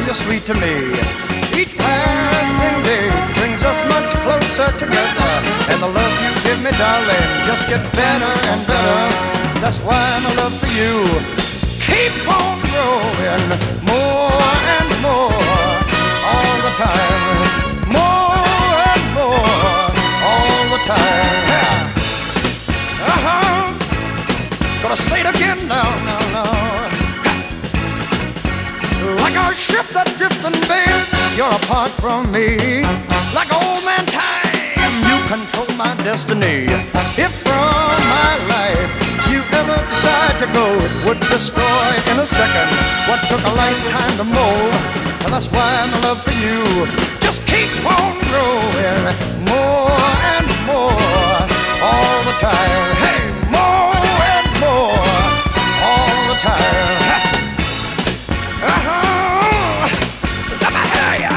you're sweet to me. Each passing day brings us much closer together, and the love you give me, darling, just gets better and better. That's why my love for you keep on growing more and more all the time, more and more all the time. Gonna say it again now. Like a ship that's drifting, babe, you're apart from me. Like old man time, you control my destiny. If from my life you ever decide to go, it would destroy in a second what took a lifetime to mold. And that's why my love for you just keep on growing more and more all the time. Hey, more and more all the time. Let me hear ya.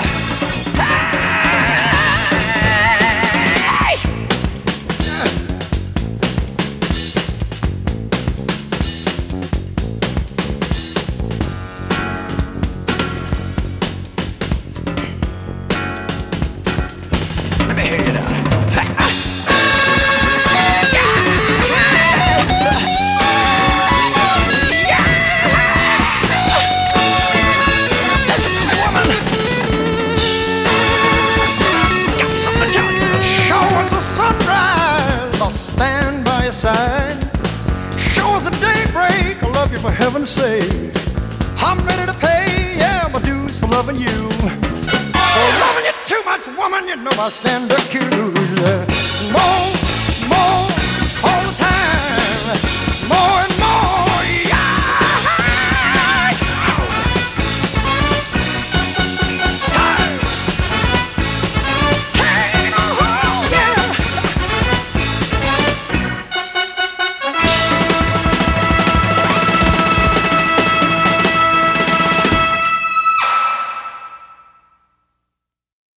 Let me hear you now. Stand by your side. Show us the daybreak. I love you for heaven's sake. I'm ready to pay, yeah, my dues for loving you. For loving you too much, woman, you know I stand accused. More